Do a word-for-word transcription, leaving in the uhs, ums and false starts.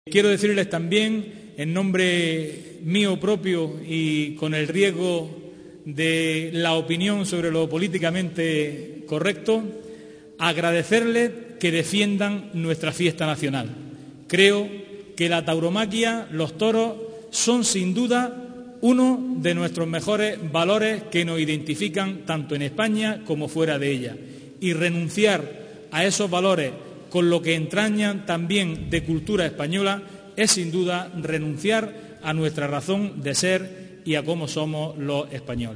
Quiero decirles también, en nombre mío propio y con el riesgo de la opinión sobre lo políticamente correcto, agradecerles que defiendan nuestra fiesta nacional. Creo que la tauromaquia, los toros, son sin duda uno de nuestros mejores valores que nos identifican tanto en España como fuera de ella. Y renunciar a esos valores con lo que entrañan también de cultura española es sin duda renunciar a nuestra razón de ser y a cómo somos los españoles.